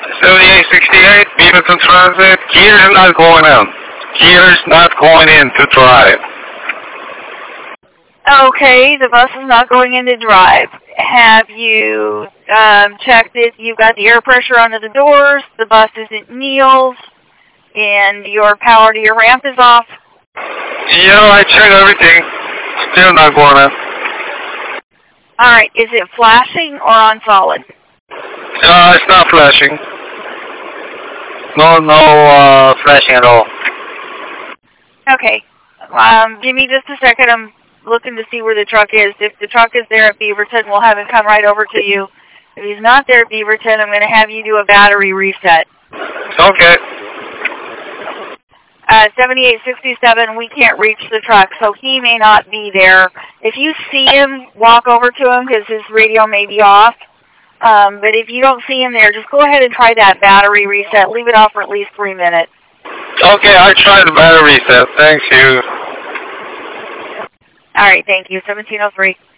7868, Beaverton Transit. Gear's not going in. Gear's not going in to drive. Okay, the bus is not going into drive. Have you checked that you've got the air pressure under the doors, the bus isn't Neil's, and your power to your ramp is off? I checked everything. Still not going in. Alright, is it flashing or on solid? It's not flashing. No flashing at all. Okay. Give me just a second. I'm looking to see where the truck is. If the truck is there at Beaverton, we'll have him come right over to you. If he's not there at Beaverton, I'm going to have you do a battery reset. Okay. 7867, we can't reach the truck, so he may not be there. If you see him, walk over to him because his radio may be off. But if you don't see him there, just go ahead and try that battery reset. Leave it off for at least 3 minutes. Okay, I'll try the battery reset. Thank you. All right, thank you. 1703.